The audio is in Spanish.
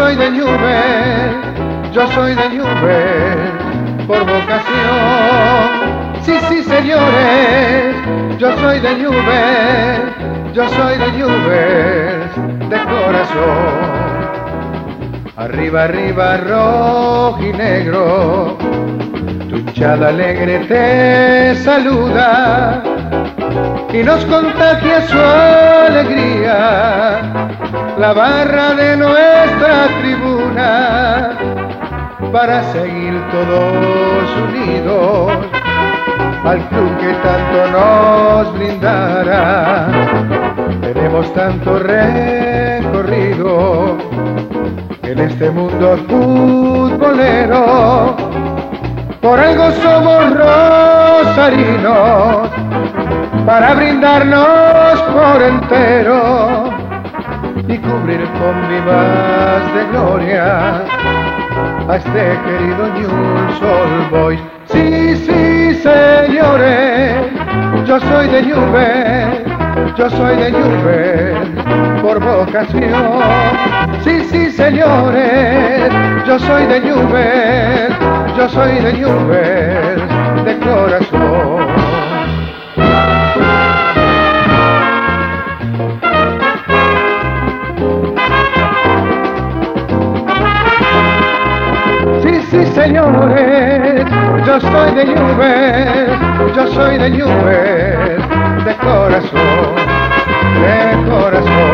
soy de Newell, yo soy de Newell por vocación. Sí, sí, señores, yo soy de Newell, yo soy de Newell de corazón. Arriba, arriba, rojo y negro, tu hinchada alegre te saluda y nos contagia su alegría, la barra de nuestra tribuna, para seguir todos unidos al club que tanto nos brindará. Tenemos tanto recorrido en este mundo futbolero, por algo somos rosarinos, para brindarnos por entero y cubrir con vivas de gloria a este querido Newell's Old Boys. Sí, sí, señores, yo soy de Newell, yo soy de Newell por vocación. Sí, sí, señores, yo soy de Newell, yo soy de Newell de corazón. Sí, sí, señores, yo soy de Newell, yo soy de Newell de corazón, de corazón.